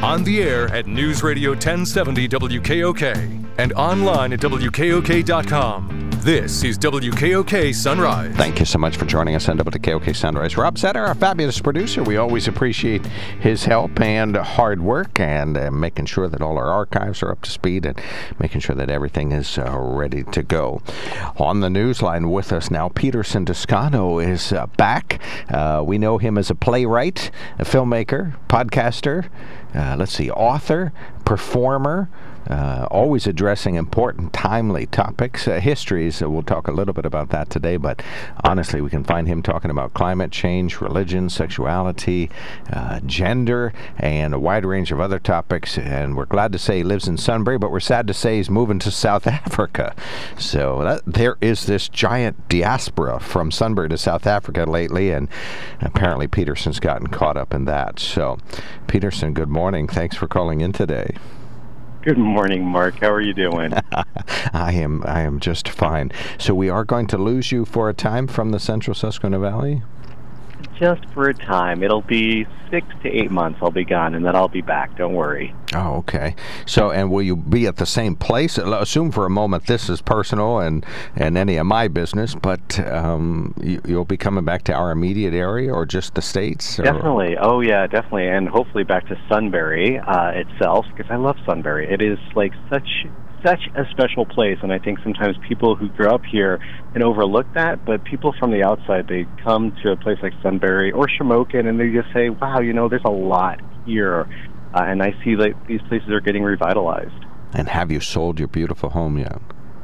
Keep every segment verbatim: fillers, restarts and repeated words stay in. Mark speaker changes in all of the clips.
Speaker 1: On the air at News Radio ten seventy W K O K and online at W K O K dot com. This is W K O K Sunrise.
Speaker 2: Thank you so much for joining us on W K O K Sunrise. Rob Setter, our fabulous producer. We always appreciate his help and hard work and uh, making sure that all our archives are up to speed and making sure that everything is uh, ready to go. On the newsline with us now, Peterson Toscano is uh, back. Uh, we know him as a playwright, a filmmaker, podcaster, uh, let's see, author, performer, Uh, always addressing important, timely topics, uh, histories. Uh, we'll talk a little bit about that today, but honestly, we can find him talking about climate change, religion, sexuality, uh, gender, and a wide range of other topics. And we're glad to say he lives in Sunbury, but we're sad to say he's moving to South Africa. So that, there is this giant diaspora from Sunbury to South Africa lately, and apparently Peterson's gotten caught up in that. So, Peterson, good morning. Thanks for calling in today.
Speaker 3: Good morning, Mark. How are you doing?
Speaker 2: I am I am just fine. So we are going to lose you for a time from the Central Susquehanna Valley?
Speaker 3: Just for a time. It'll be six to eight months I'll be gone, and then I'll be back. Don't worry.
Speaker 2: Oh, okay. So, and will you be at the same place? Assume for a moment this is personal and, and any of my business, but um, you, you'll be coming back to our immediate area or just the States? Or?
Speaker 3: Definitely. Oh, yeah, definitely. And hopefully back to Sunbury uh, itself, because I love Sunbury. It is like such... such a special place, and I think sometimes people who grew up here and overlook that, but people from the outside, they come to a place like Sunbury or Shamokin, and they just say, wow, you know, there's a lot here, uh, and I see like these places are getting revitalized.
Speaker 2: And have you sold your beautiful home yet?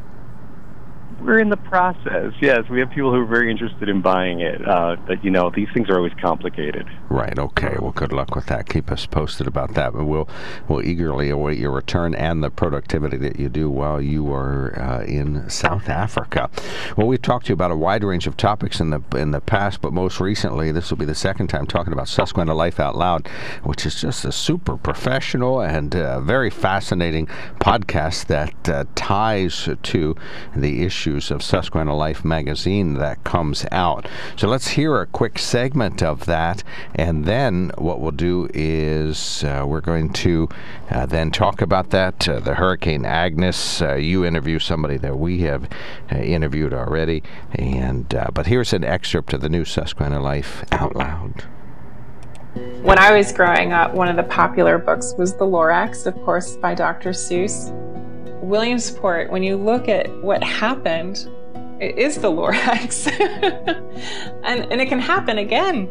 Speaker 3: We're in the process, yes. We have people who are very interested in buying it, uh, but, you know, these things are always complicated.
Speaker 2: Right, okay. Well, good luck with that. Keep us posted about that. But we'll, we'll eagerly await your return and the productivity that you do while you are uh, in South Africa. Well, we've talked to you about a wide range of topics in the in the past, but most recently, this will be the second time talking about Susquehanna Life Out Loud, which is just a super professional and uh, very fascinating podcast that uh, ties to the issue of Susquehanna Life magazine that comes out. So let's hear a quick segment of that, and then what we'll do is uh, we're going to uh, then talk about that, uh, the Hurricane Agnes. Uh, you interview somebody that we have uh, interviewed already, and uh, but here's an excerpt of the new Susquehanna Life Out Loud.
Speaker 4: When I was growing up, one of the popular books was The Lorax, of course, by Doctor Seuss. Williamsport, when you look at what happened, it is the Lorax. and, and it can happen again.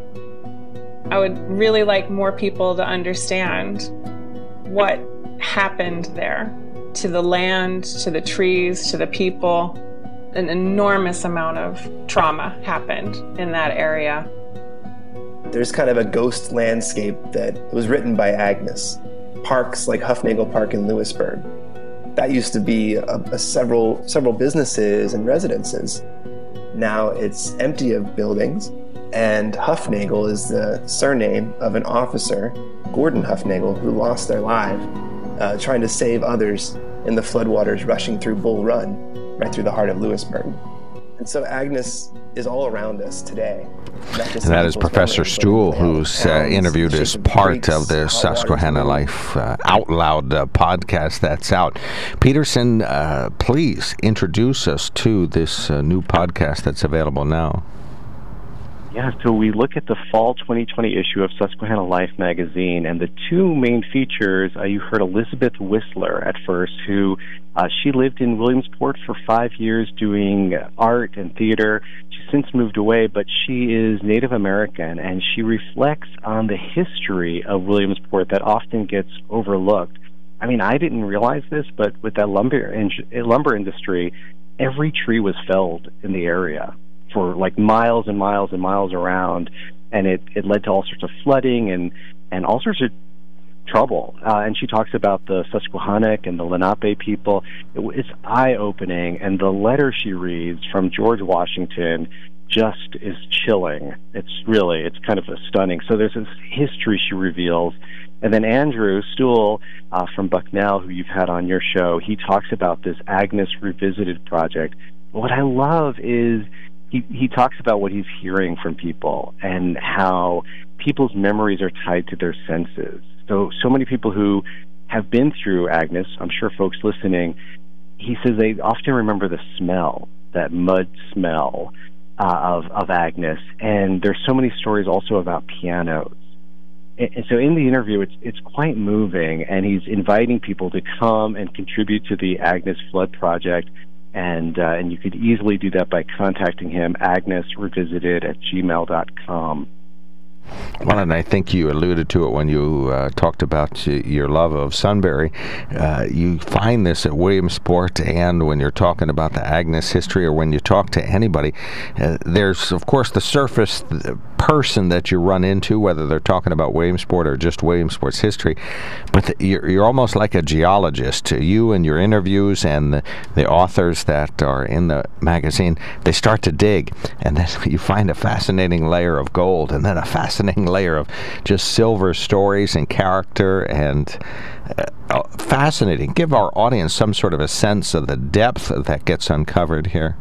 Speaker 4: I would really like more people to understand what happened there to the land, to the trees, to the people. An enormous amount of trauma happened in that area.
Speaker 5: There's kind of a ghost landscape that was written by Agnes. Parks like Hufnagel Park in Lewisburg. That used to be a, a several several businesses and residences. Now it's empty of buildings, and Hufnagel is the surname of an officer, Gordon Hufnagel, who lost their life uh, trying to save others in the floodwaters rushing through Bull Run, right through the heart of Lewisburg. And so Agnes is all around us today.
Speaker 2: And that is Professor Stuhl, who's uh, interviewed as part of the Susquehanna Life uh, Out Loud uh, podcast that's out. Peterson, uh, please introduce us to this uh, new podcast that's available now.
Speaker 3: Yeah, so we look at the fall twenty twenty issue of Susquehanna Life magazine, and the two main features, uh, you heard Elizabeth Whistler at first, who uh, she lived in Williamsport for five years doing art and theater. She's since moved away, but she is Native American, and she reflects on the history of Williamsport that often gets overlooked. I mean, I didn't realize this, but with that lumber, in- lumber industry, every tree was felled in the area for like miles and miles and miles around, and it, it led to all sorts of flooding and, and all sorts of trouble. Uh, and she talks about the Susquehannock and the Lenape people. It, it's eye-opening, and the letter she reads from George Washington just is chilling. It's really, it's kind of a stunning. So there's this history she reveals. And then Andrew Stuhl uh, from Bucknell, who you've had on your show, he talks about this Agnes Revisited project. What I love is he, he talks about what he's hearing from people and how people's memories are tied to their senses. So, so many people who have been through Agnes, I'm sure folks listening, he says they often remember the smell, that mud smell uh, of, of Agnes. And there's so many stories also about pianos. And, and so in the interview, it's it's quite moving, and he's inviting people to come and contribute to the Agnes Flood Project. And, uh, and you could easily do that by contacting him, agnes revisited at gmail dot com.
Speaker 2: Well, and I think you alluded to it when you uh, talked about your love of Sunbury. Uh, you find this at Williamsport, and when you're talking about the Agnes history, or when you talk to anybody, uh, there's, of course, the surface person that you run into, whether they're talking about Williamsport or just Williamsport's history. But the, you're, you're almost like a geologist. You and your interviews and the, the authors that are in the magazine, they start to dig, and then you find a fascinating layer of gold, and then a fascinating fascinating layer of just silver stories and character, and uh, fascinating. Give our audience some sort of a sense of the depth that gets uncovered here.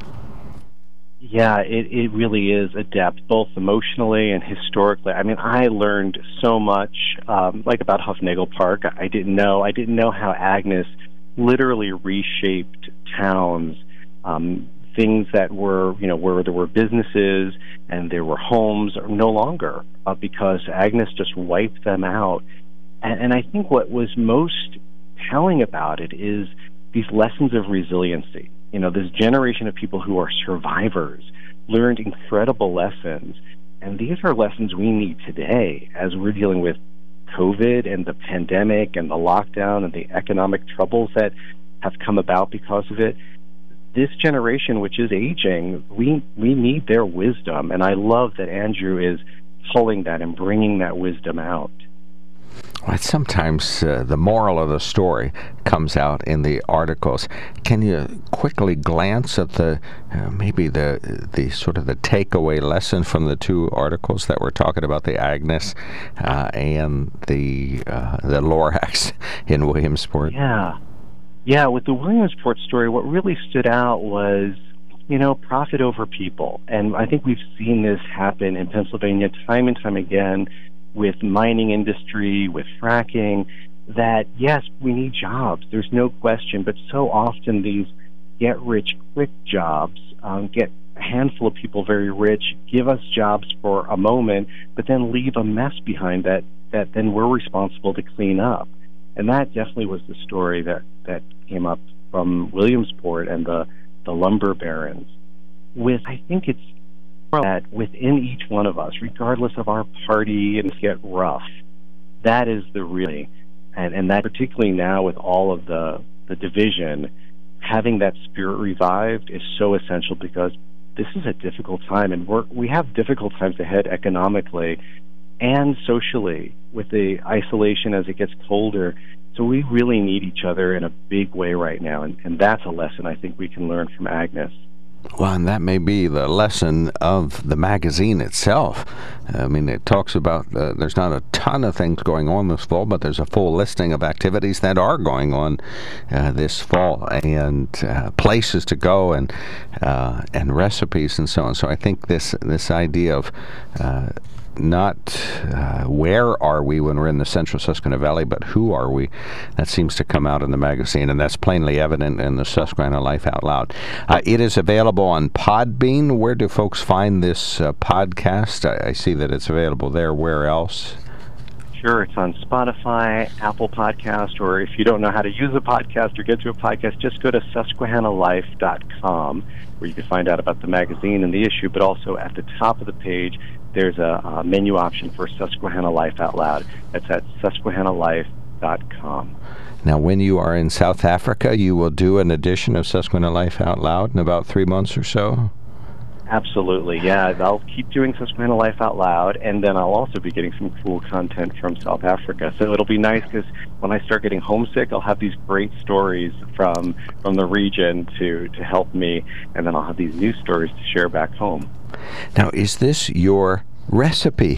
Speaker 3: Yeah, it, it really is a depth, both emotionally and historically. I mean, I learned so much, um, like about Hufnagel Park. I didn't know. I didn't know how Agnes literally reshaped towns. Um, things that were, you know, where there were businesses and there were homes are no longer uh, because Agnes just wiped them out. And, and I think what was most telling about it is these lessons of resiliency. You know, this generation of people who are survivors learned incredible lessons. And these are lessons we need today as we're dealing with COVID and the pandemic and the lockdown and the economic troubles that have come about because of it. This generation, which is aging, we we need their wisdom, and I love that Andrew is pulling that and bringing that wisdom out.
Speaker 2: Well, sometimes uh, the moral of the story comes out in the articles. Can you quickly glance at the uh, maybe the the sort of the takeaway lesson from the two articles that we're talking about, the Agnes uh, and the uh, the Lorax in Williamsport?
Speaker 3: Yeah. Yeah, with the Williamsport story, what really stood out was, you know, profit over people. And I think we've seen this happen in Pennsylvania time and time again with mining industry, with fracking, that, yes, we need jobs. There's no question. But so often these get-rich-quick jobs um, get a handful of people very rich, give us jobs for a moment, but then leave a mess behind that, that then we're responsible to clean up. And that definitely was the story that, that came up from Williamsport and the, the lumber barons. With, I think it's that within each one of us, regardless of our party, and get rough, that is the really, and, and that particularly now with all of the, the division, having that spirit revived is so essential because this is a difficult time, and we're, we have difficult times ahead economically and socially with the isolation as it gets colder. So we really need each other in a big way right now, and, and that's a lesson I think we can learn from Agnes.
Speaker 2: Well, and that may be the lesson of the magazine itself. I mean, it talks about uh, there's not a ton of things going on this fall, but there's a full listing of activities that are going on uh, this fall, and uh, places to go, and uh, and recipes and so on. So I think this this idea of uh, not uh, where are we when we're in the central Susquehanna Valley, but who are we? That seems to come out in the magazine, and that's plainly evident in the Susquehanna Life Out Loud. Uh, it is available on Podbean. Where do folks find this uh, podcast? I, I see that it's available there. Where else?
Speaker 3: Sure, it's on Spotify, Apple Podcast, or if you don't know how to use a podcast or get to a podcast, just go to susquehanna life dot com, where you can find out about the magazine and the issue, but also at the top of the page, there's a, a menu option for Susquehanna Life Out Loud. That's at susquehanna life dot com.
Speaker 2: Now, when you are in South Africa, you will do an edition of Susquehanna Life Out Loud in about three months or so?
Speaker 3: Absolutely, yeah. I'll keep doing Susquehanna Life Out Loud, and then I'll also be getting some cool content from South Africa. So it'll be nice because when I start getting homesick, I'll have these great stories from from the region to, to help me, and then I'll have these new stories to share back home.
Speaker 2: Now, is this your recipe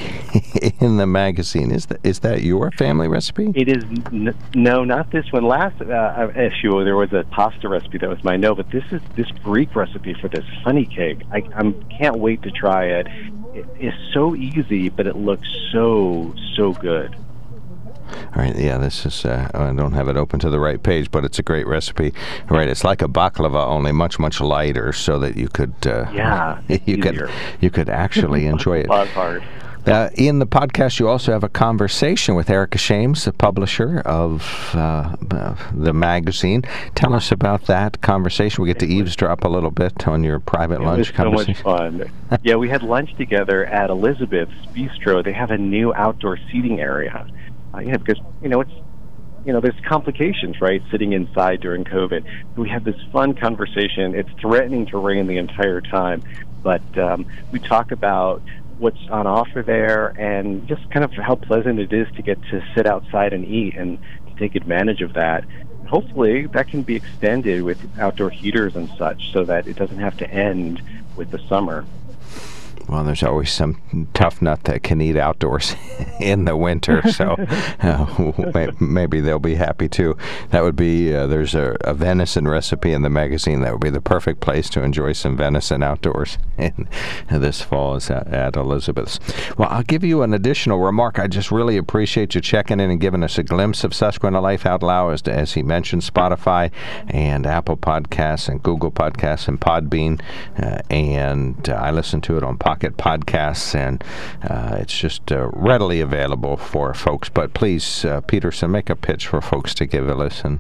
Speaker 2: in the magazine? Is that is that your family recipe?
Speaker 3: It is. N- no, not this one. Last uh, issue, there was a pasta recipe that was my no, but this is this Greek recipe for this honey cake. I I'm, can't wait to try it. It is so easy, but it looks so, so good.
Speaker 2: All right, yeah, this is, uh, I don't have it open to the right page, but it's a great recipe. All right, it's like a baklava, only much, much lighter, so that you could, uh,
Speaker 3: yeah,
Speaker 2: you
Speaker 3: easier.
Speaker 2: could, you could actually enjoy it.
Speaker 3: That's hard.
Speaker 2: Uh, in the podcast, you also have a conversation with Erica Shames, the publisher of uh, the magazine. Tell us about that conversation. We get to eavesdrop a little bit on your private
Speaker 3: it
Speaker 2: lunch
Speaker 3: was
Speaker 2: conversation.
Speaker 3: so much fun. Yeah, we had lunch together at Elizabeth's Bistro. They have a new outdoor seating area. Uh, yeah, because, you know, it's, you know, there's complications, right, sitting inside during COVID. We had this fun conversation. It's threatening to rain the entire time, but um, we talk about what's on offer there and just kind of how pleasant it is to get to sit outside and eat and to take advantage of that. Hopefully that can be extended with outdoor heaters and such so that it doesn't have to end with the summer.
Speaker 2: Well, there's always some tough nut that can eat outdoors in the winter, so uh, maybe they'll be happy too. That would be, uh, there's a, a venison recipe in the magazine. That would be the perfect place to enjoy some venison outdoors in, in this fall is at, at Elizabeth's. Well, I'll give you an additional remark. I just really appreciate you checking in and giving us a glimpse of Susquehanna Life Out Loud, as, as he mentioned, Spotify and Apple Podcasts and Google Podcasts and Podbean, uh, and uh, I listen to it on Pocket Podcasts, and uh, it's just uh, readily available for folks. But please, uh, Peterson, make a pitch for folks to give a listen.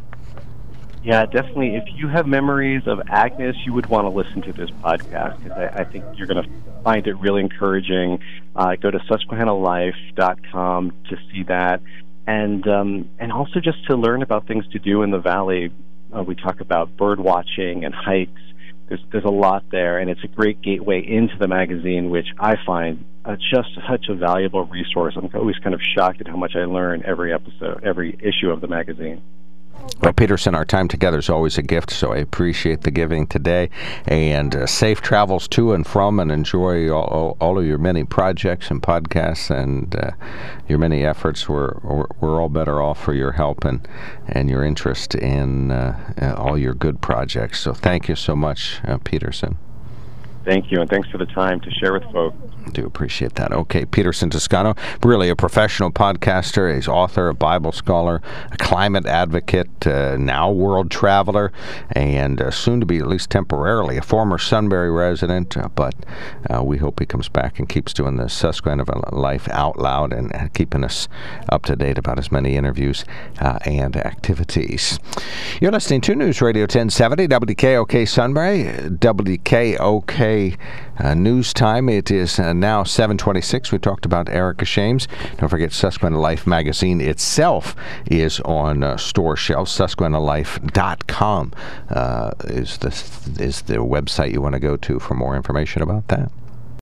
Speaker 3: Yeah, definitely. If you have memories of Agnes, you would want to listen to this podcast, because I, I think you're going to find it really encouraging. Uh, go to Susquehanna Life dot com to see that, and um, and also just to learn about things to do in the valley. Uh, we talk about bird watching and hikes. There's, there's a lot there, and it's a great gateway into the magazine, which I find uh, just such a valuable resource. I'm always kind of shocked at how much I learn every episode, every issue of the magazine.
Speaker 2: Well, Peterson, our time together is always a gift, so I appreciate the giving today. And uh, safe travels to and from, and enjoy all, all of your many projects and podcasts and uh, your many efforts. We're, we're all better off for your help and, and your interest in uh, all your good projects. So thank you so much, uh, Peterson.
Speaker 3: Thank you, and thanks for the time to share with folks.
Speaker 2: I do appreciate that. Okay, Peterson Toscano, really a professional podcaster. He's author, a Bible scholar, a climate advocate, uh, now world traveler, and uh, soon to be, at least temporarily, a former Sunbury resident. Uh, but uh, we hope he comes back and keeps doing the Susquehanna Life Out Loud and, and keeping us up to date about as many interviews uh, and activities. You're listening to News Radio ten seventy, W K O K Sunbury, W K O K Uh, news time. It is uh, now seven twenty-six. We talked about Erica Shames. Don't forget, Susquehanna Life magazine itself is on uh, store shelves. Susquehanna Life dot com uh, is the is the website you want to go to for more information about that.